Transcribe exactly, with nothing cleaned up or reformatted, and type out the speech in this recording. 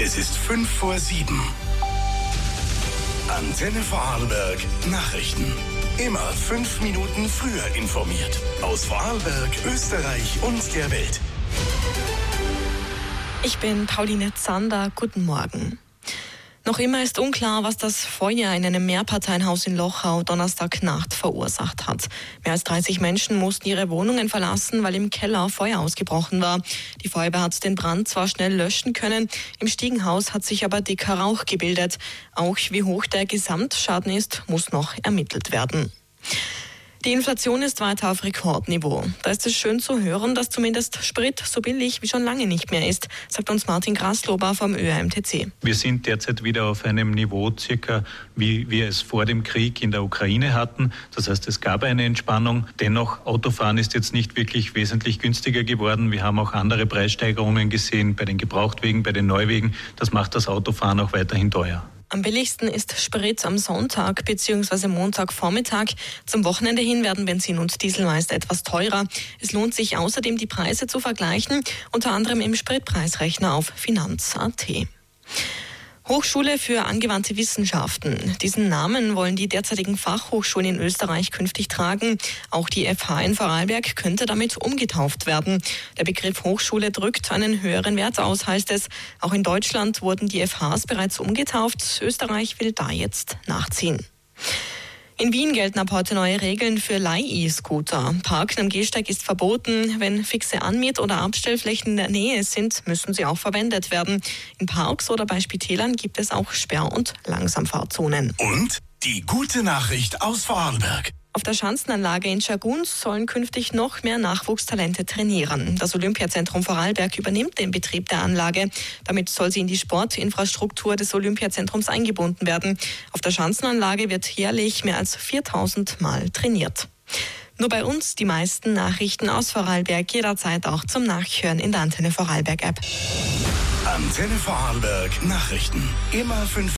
Es ist fünf vor sieben. Antenne Vorarlberg Nachrichten. Immer fünf Minuten früher informiert. Aus Vorarlberg, Österreich und der Welt. Ich bin Pauline Zander. Guten Morgen. Noch immer ist unklar, was das Feuer in einem Mehrparteienhaus in Lochau Donnerstagnacht verursacht hat. Mehr als dreißig Menschen mussten ihre Wohnungen verlassen, weil im Keller Feuer ausgebrochen war. Die Feuerwehr hat den Brand zwar schnell löschen können, im Stiegenhaus hat sich aber dicker Rauch gebildet. Auch wie hoch der Gesamtschaden ist, muss noch ermittelt werden. Die Inflation ist weiter auf Rekordniveau. Da ist es schön zu hören, dass zumindest Sprit so billig wie schon lange nicht mehr ist, sagt uns Martin Graslober vom Ö R M T C. Wir sind derzeit wieder auf einem Niveau circa, wie wir es vor dem Krieg in der Ukraine hatten. Das heißt, es gab eine Entspannung. Dennoch, Autofahren ist jetzt nicht wirklich wesentlich günstiger geworden. Wir haben auch andere Preissteigerungen gesehen bei den Gebrauchtwegen, bei den Neuwegen. Das macht das Autofahren auch weiterhin teuer. Am billigsten ist Sprit am Sonntag bzw. Montagvormittag. Zum Wochenende hin werden Benzin und Diesel meist etwas teurer. Es lohnt sich außerdem, die Preise zu vergleichen, unter anderem im Spritpreisrechner auf finanz punkt a t. Hochschule für angewandte Wissenschaften. Diesen Namen wollen die derzeitigen Fachhochschulen in Österreich künftig tragen. Auch die F H in Vorarlberg könnte damit umgetauft werden. Der Begriff Hochschule drückt einen höheren Wert aus, heißt es. Auch in Deutschland wurden die F Hs bereits umgetauft. Österreich will da jetzt nachziehen. In Wien gelten ab heute neue Regeln für Leih-E-Scooter. Parken am Gehsteig ist verboten. Wenn fixe Anmiet- oder Abstellflächen in der Nähe sind, müssen sie auch verwendet werden. In Parks oder bei Spitälern gibt es auch Sperr- und Langsamfahrzonen. Und die gute Nachricht aus Vorarlberg. Auf der Schanzenanlage in Schaguns sollen künftig noch mehr Nachwuchstalente trainieren. Das Olympiazentrum Vorarlberg übernimmt den Betrieb der Anlage. Damit soll sie in die Sportinfrastruktur des Olympiazentrums eingebunden werden. Auf der Schanzenanlage wird jährlich mehr als viertausend Mal trainiert. Nur bei uns die meisten Nachrichten aus Vorarlberg, jederzeit auch zum Nachhören in der Antenne Vorarlberg App. Antenne Vorarlberg Nachrichten. Immer fünf